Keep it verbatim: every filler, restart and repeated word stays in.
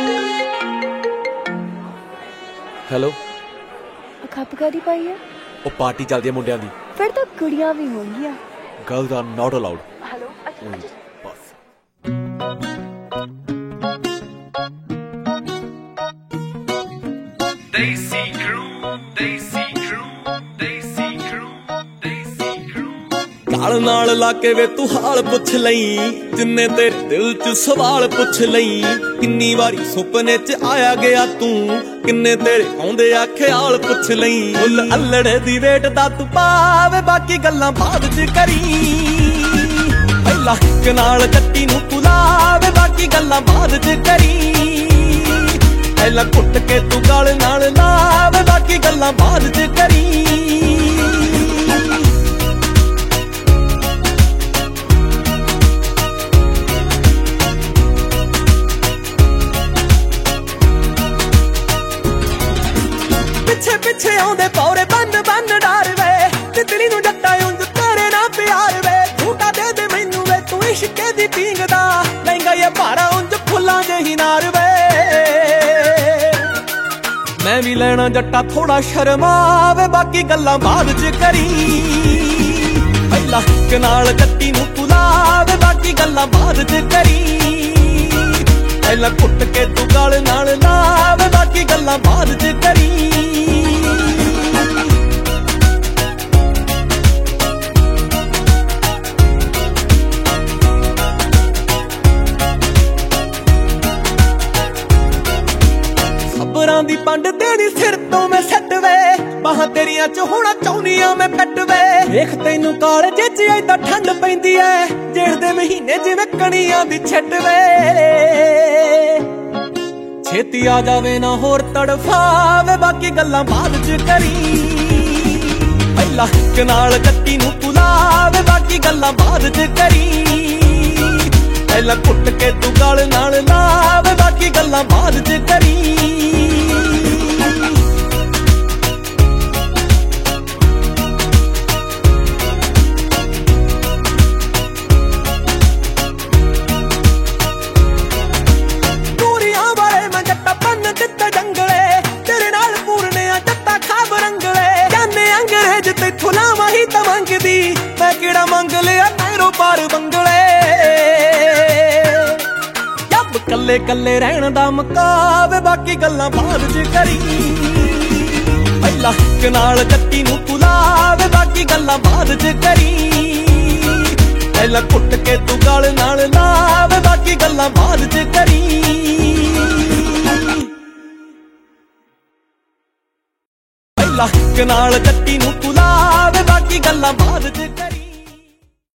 Hello, ਖੱਪ ਕਾਹਦੀ ਪਾਈ ਹੈ? ਉਹ ਪਾਰਟੀ ਚੱਲਦੀ ਹੈ ਮੁੰਡਿਆਂ ਦੀ। ਫਿਰ ਤਾਂ ਕੁੜੀਆਂ ਵੀ ਹੋਣਗੀਆਂ। Girls are not allowed. Hello, ਅੱਛਾ ਅੱਛਾ। ਬਸ Desi crew, Desi crew, Desi crew, Desi crew। ਗਾਲ ਨਾਲ ਲਾ ਕੇ ਵੇ ਤੂੰ ਹਾਲ ਪੁੱਛ ਲਈ, ਜਿੰਨੇ ਤੇਰੇ ਦਿਲ 'ਚ ਸਵਾਲ ਪੁੱਛ ਲਈ। ਕਿੰਨੀ ਵਾਰੀ ਸੁਪਨੇ 'ਚ ਆਇਆ ਗਿਆ ਤੂੰ, ਕਿੰਨੇ ਤੇਰੇ ਆਉਂਦੇ ਆ ਖਿਆਲ ਪੁੱਛ ਲਈ। ਫੁੱਲ ਅਲੜੇ ਦੀ ਵੇਟ ਦਾ ਤੂੰ ਪਾਵੇ, ਬਾਕੀ ਗੱਲਾਂ ਬਾਅਦ 'ਚ ਕਰੀ। ਪਹਿਲਾਂ ਇੱਕ ਨਾਲ ਕੱਟੀ ਨੂੰ ਪੁਲਾਵੇ, ਬਾਕੀ ਗੱਲਾਂ ਬਾਅਦ 'ਚ ਕਰੀ। ਪਹਿਲਾਂ ਘੁੱਟ ਕੇ ਤੂੰ ਗਾਲ ਨਾਲ ਲਾਵੇ, ਬਾਕੀ ਗੱਲਾਂ ਬਾਅਦ 'ਚ ਕਰੀ। ਪਿੱਛੇ ਪਿੱਛੇ ਆਉਂਦੇ ਪੌਰੇ ਬੰਨ ਬੰਨ ਡਾਰ ਵੇ, ਤਿਤਲੀ ਨੂੰ ਜੱਟਾ ਉਂਝ ਤੇਰੇ ਨਾਲ ਪਿਆਰ ਵੇ। ਝੂਟਾ ਦੇ ਦੇ ਮੈਨੂੰ ਵੇ ਤੂੰ ਇਸ਼ਕੇ ਦੀ ਪੀਂਗ ਦਾ, ਲਹਿੰਗਾ ਇਹ ਭਾਰਾ ਉਂਝ ਫੁੱਲਾਂ ਜਿਹੀ ਨਾਰ ਵੇ। ਮੈਂ ਵੀ ਲੈਣਾ ਜੱਟਾ ਥੋੜਾ ਸ਼ਰਮਾਵੇ, ਬਾਕੀ ਗੱਲਾਂ ਬਾਅਦ 'ਚ ਕਰੀ। ਪਹਿਲਾਂ ਇੱਕ ਨਾਲ ਕੱਟੀ ਨੂੰ ਪੁਲਾਵੇ, ਬਾਕੀ ਗੱਲਾਂ ਬਾਅਦ 'ਚ ਕਰੀ। ਪਹਿਲਾਂ ਘੁੱਟ ਕੇ ਤੂੰ ਗਾਲ ਨਾਲ ਲਾਵੇ, ਬਾਕੀ ਗੱਲਾਂ ਬਾਅਦ 'ਚ ਕਰੀ। ਖਬਰਾਂ ਦੀ ਪੰਡ ਤੇਰੀ ਸਿਰ ਤੋਂ ਮੈਂ ਸੱਟ ਵੇ, ਬਾਹਾਂ ਤੇਰੀਆਂ 'ਚ ਹੋਣਾ ਚਾਹੁੰਦੀਆਂ ਮੈਂ ਕੱਟ ਵੇ। ਵੇਖ ਤੈਨੂੰ ਕਾਲਜੇ 'ਚ ਏਦਾਂ ਠੰਡ ਪੈਂਦੀ ਐ, ਜੇਠ ਦੇ ਮਹੀਨੇ ਜਿਵੇਂ ਕਣੀਆਂ ਦੀ ਛੱਟ ਵੇ। ਛੇਤੀ ਆ ਜਾਵੇ ਨਾ ਹੋਰ ਤੜਫਾਵੇ, ਬਾਕੀ ਗੱਲਾਂ ਬਾਅਦ 'ਚ ਕਰੀ। ਪਹਿਲਾਂ ਇੱਕ ਨਾਲ ਕੱਟੀ ਨੂੰ ਪੁਲਾਵੇ, ਬਾਕੀ ਗੱਲਾਂ ਬਾਅਦ 'ਚ ਕਰੀ। ਪਹਿਲਾਂ ਘੁੱਟ ਕੇ ਤੂੰ ਗਾਲ ਨਾਲ ਲਾਵੇ, ਬਾਕੀ ਗੱਲਾਂ ਬਾਅਦ 'ਚ ਕਰੀ। ਫੁਲਾਵਾਂ ਹੀ ਤਾਂ ਮੰਗਦੀ, ਮੈਂ ਕਿਹੜਾ ਮੰਗ ਲਿਆ ਨਹਿਰੋਂ ਪਾਰ ਬੰਗਲੇ। ਜੱਬ ਕੱਲੇ ਕੱਲੇ ਰਹਿਣ ਦਾ ਮੁਕਾਵੇ, ਬਾਕੀ ਗੱਲਾਂ ਬਾਅਦ 'ਚ ਕਰੀ। ਪਹਿਲਾਂ ਇੱਕ ਨਾਲ ਕੱਟੀ ਨੂੰ ਪੁਲਾਵੇ, ਬਾਕੀ ਗੱਲਾਂ ਬਾਅਦ 'ਚ ਕਰੀ। ਪਹਿਲਾਂ ਘੁੱਟ ਕੇ ਤੂੰ ਗਾਲ ਨਾਲ ਲਾਵੇ, ਬਾਕੀ ਗੱਲਾਂ ਬਾਅਦ 'ਚ ਕਰੀ। ਪਹਿਲਾਂ ਇੱਕ ਨਾਲ ਕੱਟੀ ਨੂੰ ਪੁਲਾਵੇ, ਬਾਕੀ ਗੱਲਾਂ ਬਾਅਦ 'ਚ ਕਰੀ।